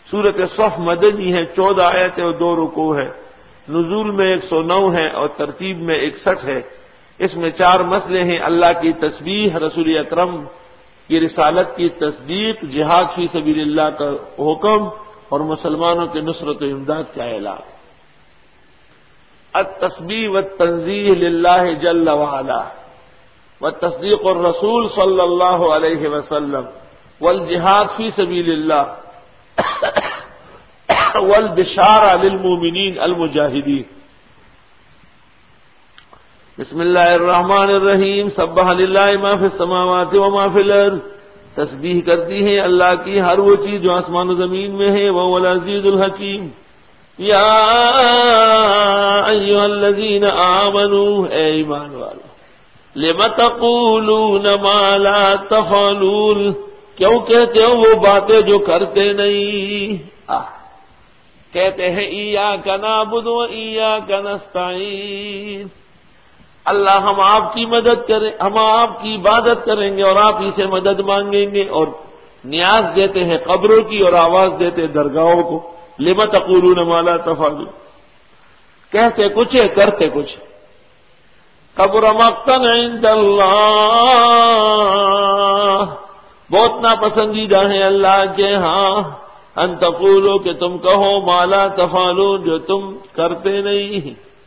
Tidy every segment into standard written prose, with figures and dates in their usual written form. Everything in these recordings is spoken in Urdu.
سورۃ صف مدنی ہے، 14 آیتیں اور 2 رکوع ہے، نزول میں 109 ہے اور ترتیب میں 61 ہے۔ اس میں 4 مسئلے ہیں: اللہ کی تسبیح، رسول اکرم کی رسالت کی تصدیق، جہاد فی سبیل اللہ کا حکم اور مسلمانوں کے نصرت و امداد کا اعلان۔ التسبیح والتنزیہ للہ جل وعلا والتصدیق الرسول صلی اللہ علیہ وسلم والجہاد فی سبیل اللہ والبشارہ للمومنین المجاہدین۔ بسم اللہ الرحمن الرحیم۔ سبح للہ ما فی السماوات وما فی الارض، تسبیح کرتی ہے اللہ کی ہر وہ چیز جو آسمان و زمین میں ہے، وہو العزیز الحکیم۔ یا ایھا الذین آمنوا، اے ایمان والو، لم تقولون ما لا تفعلون، کیوں کہتے ہو وہ باتیں جو کرتے نہیں؟ کہتے ہیں ایاک نعبد و ایاک نستعین، اللہ ہم آپ کی مدد کریں، ہم آپ کی عبادت کریں گے اور آپ ہی سے مدد مانگیں گے، اور نیاز دیتے ہیں قبروں کی اور آواز دیتے ہیں درگاہوں کو۔ لم تقولون ما لا تفعلون، کہتے کچھ ہے کرتے کچھ۔ کبر مقتا عند اللہ، بہت ناپسندیدہ ہے اللہ کے ہاں، ان تقولوا کہ تم کہو ما لا تفعلون جو تم کرتے نہیں۔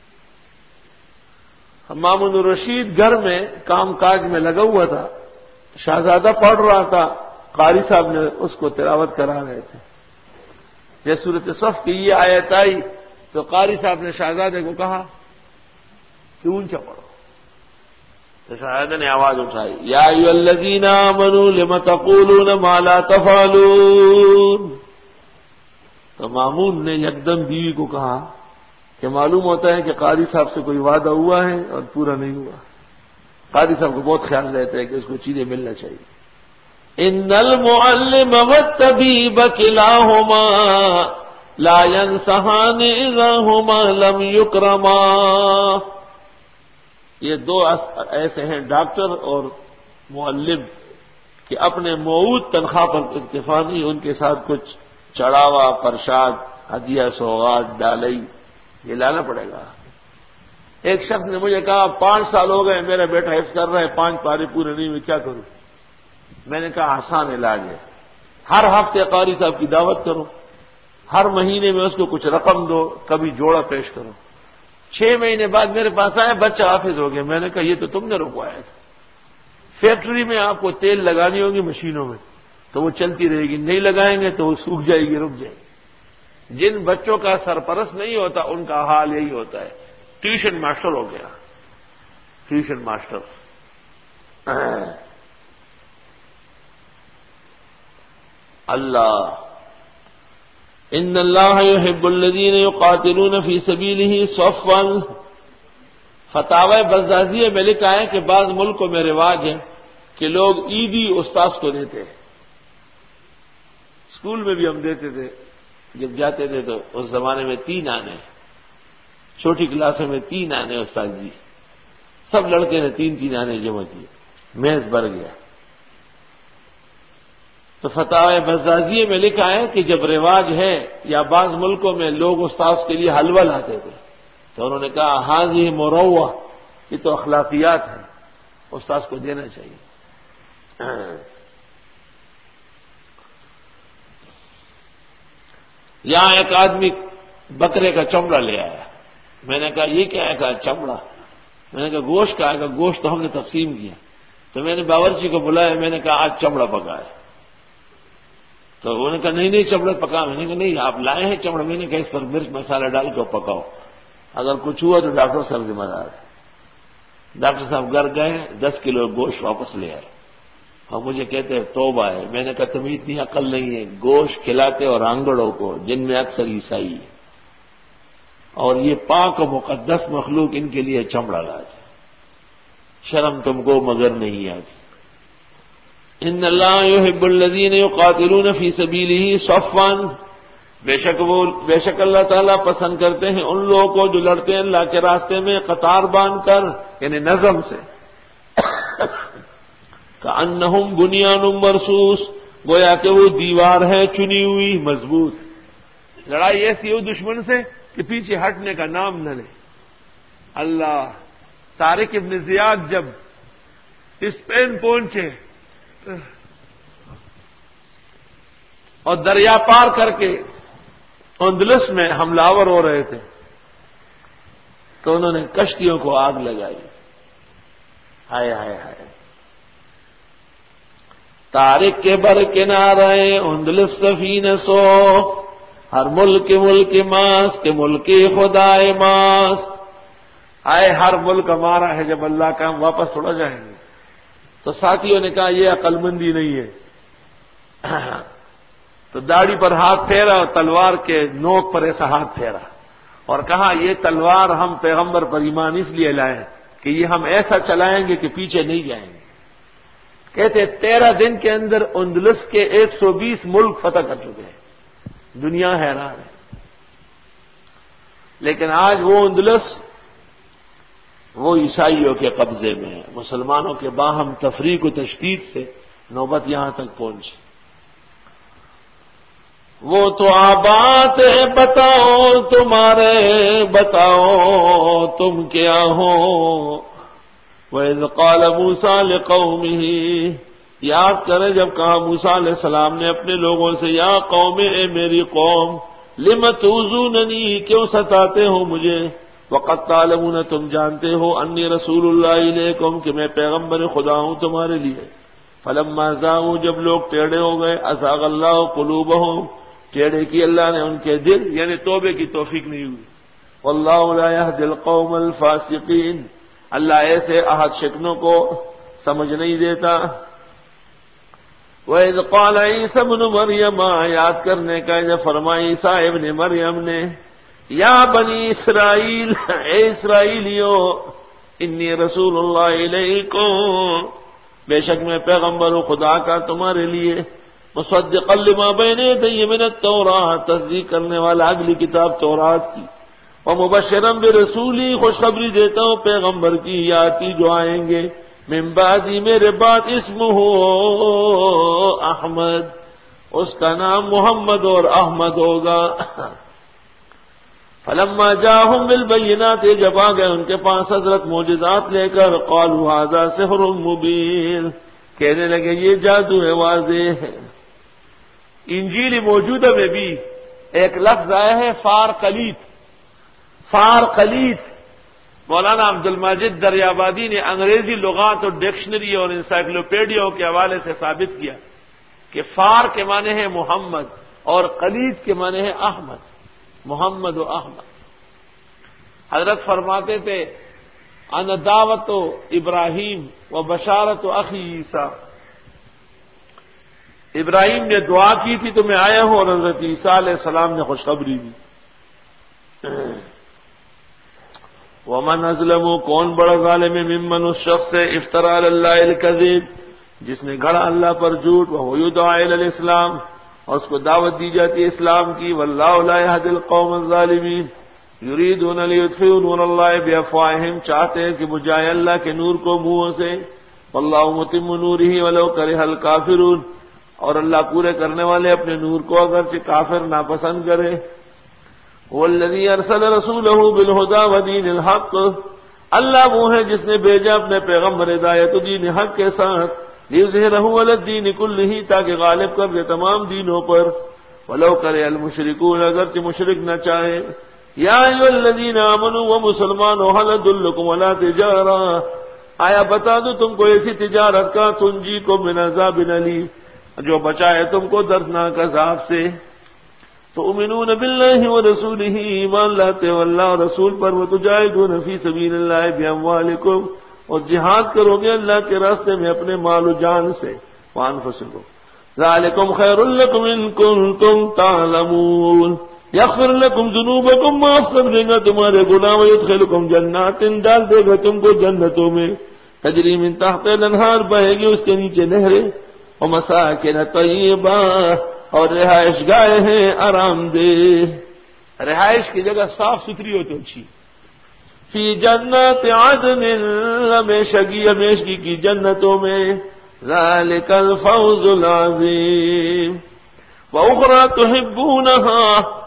مامون الرشید گھر میں کام کاج میں لگا ہوا تھا، شہزادہ پڑھ رہا تھا، قاری صاحب نے اس کو تلاوت کرا رہے تھے۔ جب سورۃ صف کی یہ آیت آئی تو قاری صاحب نے شہزادے کو کہا کہ اونچا پڑھو، تو شہزادے نے آواز اٹھائی، یا ایھا الذین آمنوا لم تقولون ما لا تفعلون۔ تو مامون نے یکدم بیوی کو کہا کہ معلوم ہوتا ہے کہ قاری صاحب سے کوئی وعدہ ہوا ہے اور پورا نہیں ہوا۔ قاری صاحب کو بہت خیال رہتا ہے کہ اس کو چیزیں ملنا چاہیے۔ ان المعلم والطبیب کلاہما لا ينصحان اذا ہما لم یکرما، یہ 2 ایسے ہیں ڈاکٹر اور معلم کہ اپنے موعود تنخواہ پر اکتفا نہیں، ان کے ساتھ کچھ چڑھاوا، پرشاد، ہدیہ، سوغات، ڈالئی یہ لانا پڑے گا۔ ایک شخص نے مجھے کہا 5 سال ہو گئے میرا بیٹا حفظ کر رہا ہے، 5 پارے پورے نہیں ہوئے، کیا کروں؟ میں نے کہا آسان علاج ہے، ہر ہفتے قاری صاحب کی دعوت کرو، ہر مہینے میں اس کو کچھ رقم دو، کبھی جوڑا پیش کرو۔ 6 مہینے بعد میرے پاس آئے بچہ حافظ ہو گیا۔ میں نے کہا یہ تو تم نے رکوایا تھا، فیکٹری میں آپ کو تیل لگانی ہوگی مشینوں میں تو وہ چلتی رہے گی، نہیں لگائیں گے تو وہ سوکھ جائے گی، رک جائے گی۔ جن بچوں کا سرپرست نہیں ہوتا ان کا حال یہی ہوتا ہے۔ ٹیوشن ماسٹر ہو گیا، ٹیوشن ماسٹر۔ اللہ ان اللہ یحب الذین یقاتلون فی سبیلہ صفا، فتاوی بزازیہ میں لکھا ہے کہ بعض ملکوں میں رواج ہے کہ لوگ عیدی استاذ کو دیتے ہیں۔ اسکول میں بھی ہم دیتے تھے، جب جاتے تھے تو اس زمانے میں 3 آنے، چھوٹی کلاسوں میں 3 آنے استاد جی، سب لڑکے نے 3 آنے جمع کیے، میز بھر گیا۔ تو فتاوی بزازیہ میں لکھا ہے کہ جب رواج ہے یا بعض ملکوں میں لوگ استاذ کے لیے حلوہ لاتے تھے تو انہوں نے کہا ہاذہ مروہ، یہ تو اخلاقیات ہے، استاذ کو دینا چاہیے۔ یہاں ایک آدمی بکرے کا چمڑا لے آیا، میں نے کہا یہ کیا ہے؟ کہا چمڑا۔ میں نے کہا گوشت کا ہے؟ کہا گوشت تو ہم نے تقسیم کیا۔ تو میں نے باورچی کو بلایا، میں نے کہا آج چمڑا پکایا۔ تو انہوں نے کہا نہیں چمڑا پکا۔ میں نے کہا نہیں آپ لائے ہیں چمڑا، میں نے کہا اس پر مرچ مسالہ ڈال کے پکاؤ، اگر کچھ ہوا تو ڈاکٹر صاحب ذمہ دار ہے۔ ڈاکٹر صاحب گھر گئے، 10 کلو گوشت واپس لے آئے اور مجھے کہتے ہیں توبہ ہے۔ میں نے کہا تمہیں اتنی عقل نہیں ہے، گوشت کھلاتے اور آنگڑوں کو جن میں اکثر عیسائی ہے، اور یہ پاک و مقدس مخلوق ان کے لیے چمڑا لاتے، شرم تم کو مگر نہیں آتی۔ ان اللہ یحب الذین یقاتلون فی سبیلہ صفا، بے شک اللہ تعالیٰ پسند کرتے ہیں ان لوگوں کو جو لڑتے ہیں اللہ کے راستے میں قطار باندھ کر، یعنی نظم سے۔ کأنہم بنیان مرصوص، گویا کہ وہ دیوار ہے چنی ہوئی مضبوط۔ لڑائی ایسی ہو دشمن سے کہ پیچھے ہٹنے کا نام نہ لے۔ اللہ، طارق ابن زیاد جب اسپین پہنچے اور دریا پار کر کے اندلس میں حملہ آور ہو رہے تھے تو انہوں نے کشتیوں کو آگ لگائی۔ ہائے ہائے ہائے، طارق کے بر کنارے اندلس سفینہ سو، ہر ملک ماس کے ملک خدائے ماس۔ آئے ہر ملک ہمارا ہے، جب اللہ کا ہم واپس تھوڑا جائیں گے۔ تو ساتھیوں نے کہا یہ عقل مندی نہیں ہے، تو داڑھی پر ہاتھ پھیرا اور تلوار کے نوک پر ایسا ہاتھ پھیرا اور کہا یہ تلوار ہم پیغمبر پر ایمان اس لیے لائے کہ یہ ہم ایسا چلائیں گے کہ پیچھے نہیں جائیں گے۔ کہتے 13 دن کے اندر اندلس کے 120 ملک فتح کر چکے ہیں، دنیا حیران ہے۔ لیکن آج وہ اندلس وہ عیسائیوں کے قبضے میں ہے، مسلمانوں کے باہم تفریق و تشدید سے نوبت یہاں تک پہنچی۔ وہ تو آباد ہے، بتاؤ تمہارے، بتاؤ تم کیا ہو۔ وَإِذْ قَالَ مُوسَىٰ لِقَوْمِهِ، یاد کرے جب کہا موسیٰ علیہ السلام نے اپنے لوگوں سے، یا قوم، اے میری قوم، لِمَ تُؤْذُونَنِي، کیوں ستاتے ہو مجھے، وَقَدْ تَعْلَمُونَ، تم جانتے ہو، انی رسول اللہ علیکم، کہ میں پیغمبر خدا ہوں تمہارے لیے۔ فَلَمَّا زَاغُوا، جب لوگ ٹیڑے ہو گئے، أَزَاغَ اللَّهُ قُلُوبَهُمْ، ٹیڑے کی اللہ نے ان کے دل، یعنی توبے کی توفیق نہیں ہوئی۔ وَاللَّهُ لَا يَهْدِي الْقَوْمَ الْفَاسِقِينَ، اللہ ایسے عہد شکنوں کو سمجھ نہیں دیتا۔ وَإِذْ قَالَ عِيسَى ابْنُ مَرْيَمَ، یاد کرنے کا جب فرمایا عیسیٰ ابن مریم نے، یا بنی اسرائیل، اے اسرائیلیو، انی رسول اللہ علیکم، بے شک میں پیغمبر ہوں خدا کا تمہارے لیے، مصدقا لما بین یدی من التوراۃ، تصدیق کرنے والا اگلی کتاب تورات کی، ومبشرا برسولی، خوشخبری دیتا ہوں پیغمبر کی، یاتی جو آئیں گے، من بعدی میرے بعد، اسمہ احمد، اس کا نام محمد اور احمد ہوگا۔ فلما جاءهم بالبینات، جب آ گئے ان کے پاس حضرت معجزات لے کر، قالوا ھذا سحر مبین، کہنے لگے یہ جادو ہے، واضح ہے۔ انجیل موجودہ میں بھی ایک لفظ آیا ہے فار قلیت، فار قلیت۔ مولانا عبد الماجد دریابادی نے انگریزی لغات اور ڈکشنری اور انسائکلوپیڈیا کے حوالے سے ثابت کیا کہ فار کے معنی ہے محمد اور قلیت کے معنی ہے احمد، محمد و احمد۔ حضرت فرماتے تھے انا دعوت ابراہیم و بشارت اخی عیسیٰ، ابراہیم نے دعا کی تھی تو میں آیا ہوں، اور حضرت عیسیٰ علیہ السلام نے خوشخبری دی۔ ومن اظلم، کون بڑا ظالم ہے، ممن، اس شخص سے، افترا علی اللہ الکذب، جس نے گھڑا اللہ پر جھوٹ، وہو یدعی الی الاسلام، اور اس کو دعوت دی جاتی ہے اسلام کی، واللہ لا یہدی القوم الظالمین، یریدون لیطفئوا نور اللہ بافواہہم، چاہتے ہیں کہ بجھائے اللہ کے نور کو منہوں سے، واللہ متم نورہ ولو کرہ الکافرون، اور اللہ پورے کرنے والے اپنے نور کو اگرچہ کافر ناپسند کرے۔ والذی ارسل رسولہ بالہدی ودین الحق، اللہ وہ ہے جس نے بھیجا اپنے پیغمبر ہدایت و دین حق کے ساتھ، لیظہرہ علی الدین کلہ، تاکہ غالب کر دے تمام دینوں پر، ولو کرے المشرکون، اگرچہ مشرک نہ چاہے۔ یا ایھا الذین آمنوا، و مسلمانوں، هل ادلکم علی تجارہ، آیا بتا دوں تم کو ایسی تجارت کا، تنجیکم من عذاب علیم، جو بچائے تم کو دردناک عذاب سے۔ تؤمنون باللہ ورسولہ، ایمان لاتے ہو اللہ اور رسول پر، وتجاہدون فی سبیل اللہ باموالکم، اور جہاد کرو گے اللہ کے راستے میں اپنے مال و جان سے، وانفسکم، ذالکم خیر لکم ان کنتم تعلمون، یغفر لکم ذنوبکم، معاف کر دے گا تمہارے گناہ، ویدخلکم جنات، ڈال دے گا تم کو جنتوں میں، تجری من تحت الانہار، بہے گی اس کے نیچے نہریں، ومساکن طیبہ، اور رہائش گاہیں ہیں آرام دہ، رہائش کی جگہ صاف ستھری ہو تو اچھی، فی جنات عدن، ہمیشگی کی جنتوں میں، ذالک الفوز العظیم، واخری تحبونہا،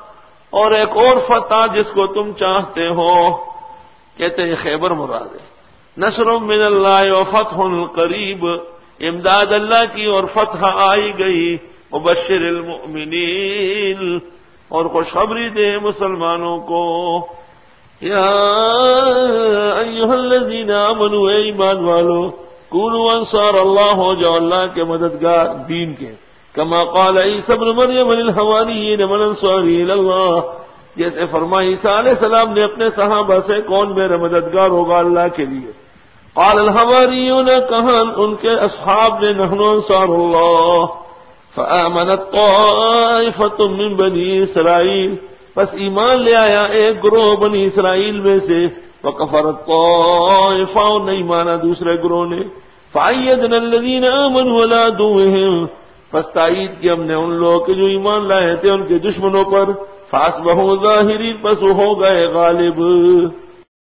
اور ایک اور فتح جس کو تم چاہتے ہو، کہتے ہیں خیبر مراد ہے۔ نصر من اللہ و فتح قریب، امداد اللہ کی اور فتح آئی گئی۔ وبشر المؤمنین، اور خوشخبری دے مسلمانوں کو۔ یا ایھا الذین آمنوا، اے ایمان والو، کونوا انصار اللہ، ہو جاؤ اللہ کے مددگار دین کے۔ کما قال عیسی ابن مریم للحواریین من انصاری الی اللہ، جیسے فرمایا عیسیٰ علیہ السلام نے اپنے صحابہ سے کون میرا مددگار ہوگا اللہ کے لیے۔ قال الحواریون، کہا ان کے اصحاب نے نحن انصار اللہ۔ فآمنت طائفۃ من بنی اسرائیل، بس ایمان لے آیا ایک گروہ بنی اسرائیل میں سے۔ وکفرت طائفہ، اور نہیں مانا دوسرے گروہ نے۔ فأیدنا الذین آمنوا علی عدوہم، پس تائید کی ہم نے ان لوگوں کے جو ایمان لائے تھے ان کے دشمنوں پر۔ فاصبحوا ظاہرین، پس وہ ہو گئے غالب۔